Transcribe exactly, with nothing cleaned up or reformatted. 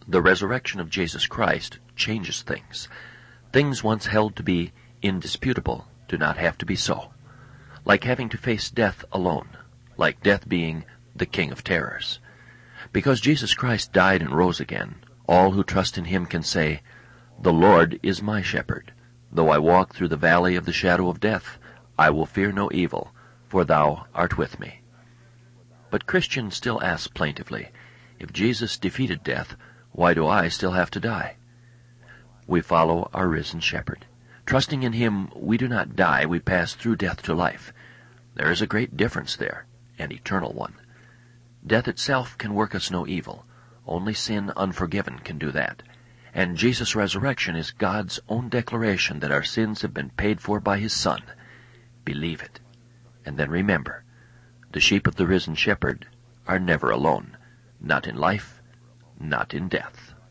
The resurrection of Jesus Christ changes things. Things once held to be indisputable do not have to be so. Like having to face death alone, like death being the king of terrors. Because Jesus Christ died and rose again, all who trust in him can say, "The Lord is my shepherd. Though I walk through the valley of the shadow of death, I will fear no evil, for thou art with me." But Christians still ask plaintively, if Jesus defeated death, why do I still have to die? We follow our risen shepherd. Trusting in him, we do not die, we pass through death to life. There is a great difference there, an eternal one. Death itself can work us no evil. Only sin unforgiven can do that. And Jesus' resurrection is God's own declaration that our sins have been paid for by his Son. Believe it. And then remember, the sheep of the risen shepherd are never alone, not in life, not in death.